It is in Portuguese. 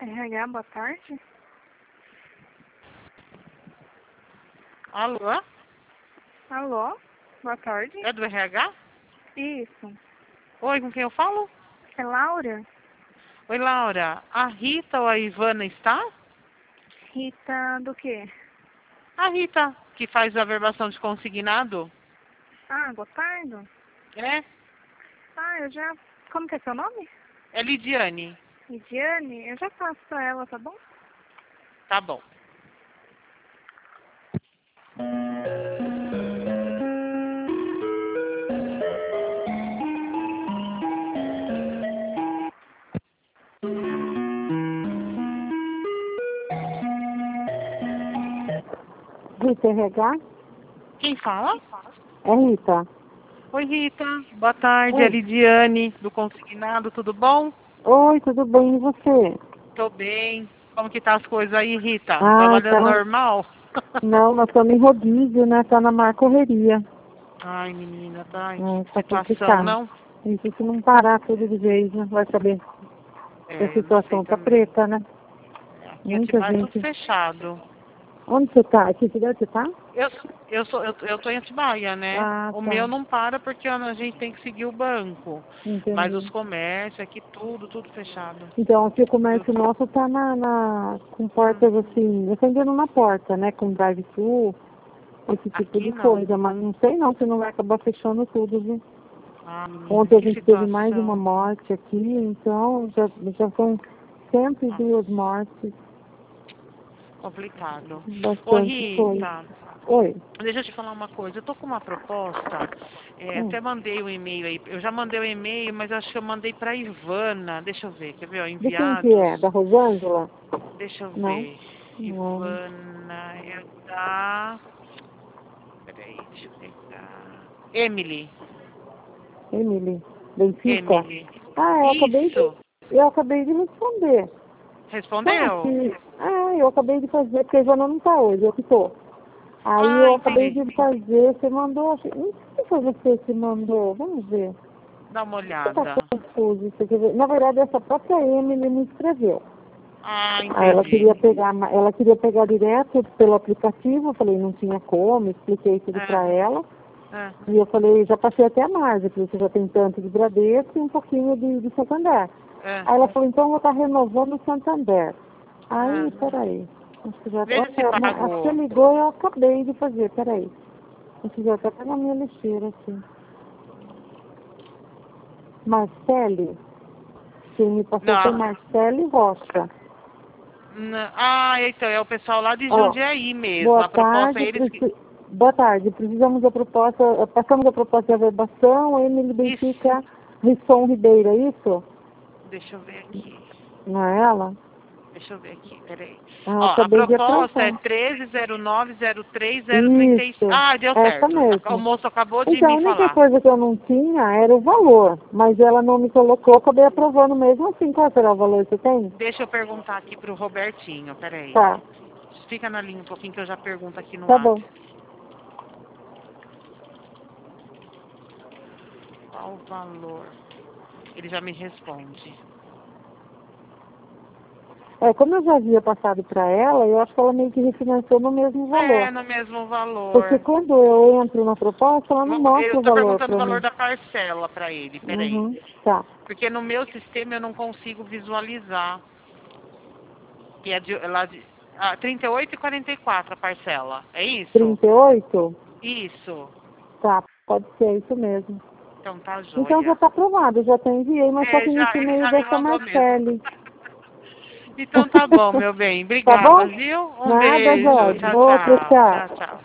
RH, boa tarde. Alô? Alô, boa tarde. É do RH? Isso. Oi, com quem eu falo? É Laura? Oi, Laura. A Rita ou a Ivana está? Rita do quê? A Rita, que faz a verbação de consignado? Ah, boa tarde. É? Eu já... Como que é seu nome? É Lidiane. Lidiane? Eu já passo pra ela, tá bom? Tá bom. Rita RH? Quem fala? É Rita. Oi, Rita. Boa tarde. Oi. É Lidiane, do consignado. Tudo bom? Oi, tudo bem? E você? Tô bem. Como que tá as coisas aí, Rita? Ai, Trabalhando tá. normal? Não, nós estamos em rodízio, né? Tá na maior correria. Ai, menina, tá. Que Tá situação, complicado. não? Isso se não parar tudo de vez, né? Vai saber. A É, não sei situação tá também. preta, né? Aqui em Muita Atibaia é tudo gente. fechado. Onde você tá? Que cidade você tá? Eu tô em Atibaia, né? Ah, O tá. meu não para porque a gente tem que seguir o banco. Mas os Entendi. comércios aqui, tudo fechado. Então, aqui o comércio nosso tá com portas assim, defendendo na porta, né? Com drive-thru, esse tipo Aqui de não. coisa. Mas não sei não se não vai acabar fechando tudo, viu? Ah, menina, Ontem a que gente teve mais uma situação. morte aqui, então já são 102 Nossa, mortes, complicado. Ô, bastante coisa. Rita, Oi. deixa eu te falar uma coisa. Eu tô com uma proposta. Hum. Até mandei um e-mail aí. Eu já mandei o e-mail, mas acho que eu mandei pra Ivana. Deixa eu ver. Quer ver, ó, De quem que enviados. é? Da Rosângela? Deixa eu Não. ver. Não. Ivana é da... Peraí, deixa eu pegar. Emily. Emily. Benfica? Emily. Ah, Isso. eu acabei de responder. Só Respondeu? que, eu acabei de fazer, porque a Ivana não tá hoje, eu que tô. Aí Ah, eu acabei entendi. de fazer, você mandou, não sei se foi você que mandou, vamos ver. Dá uma Você tá olhada. confuso, você quer ver? Na verdade, essa própria Emily me escreveu. Ah, Aí entendi. ela queria pegar direto pelo aplicativo, eu falei, não tinha como, expliquei tudo É, pra ela. é, E eu falei, já passei até a margem, porque você já tem tanto de Bradesco e um pouquinho de Santander. é, Aí ela falou, então eu vou estar renovando o Santander. é. Aí, peraí. Acho que Veja se acho que você pagou. ligou e eu acabei de fazer, peraí. Acho que já até tá na minha lixeira, assim. Marcele, quem me passou foi Não. Marcele Rocha. Ah, então é o pessoal lá de Ó, Jundiaí mesmo. boa A proposta é tarde, eles que... boa tarde. Precisamos da proposta, passamos a proposta de averbação, Emily Isso. Benfica Risson Ribeiro, é isso? Deixa eu ver aqui. Não é ela? Deixa eu ver aqui, peraí. Ah, Ó, a acabei de proposta é aprovar. 13090303. Isso, Ah, deu essa certo. O mesmo. moço acabou de Então, a me única falar. coisa que eu não tinha era o valor, mas ela não me colocou, acabei aprovando mesmo assim. Qual será o valor que você tem? Deixa eu perguntar aqui pro Robertinho, peraí. Tá, Fica na linha um pouquinho que eu já pergunto aqui no tá bom. WhatsApp. Qual o valor? Ele já me responde. Como eu já havia passado para ela, eu acho que ela meio que refinanciou no mesmo É, valor. no mesmo Porque valor. quando eu entro na proposta, ela não mostra Eu o tô valor perguntando o para valor mim. da parcela pra ele, peraí. Uhum, tá. Porque no meu sistema eu não consigo visualizar. Que é lá de 38,44 a parcela. É isso? 38? Isso. Tá, pode ser isso mesmo. Então tá Então já joia. está aprovado, já até enviei, mas só que nesse Ele e-mail já me dessa mandou mesmo. Marcele. Então tá bom, meu bem. Tá Obrigada, bom? viu? Um Nada, beijo. Jorge. Tchau, Outro, tchau. tchau. Tchau, tchau.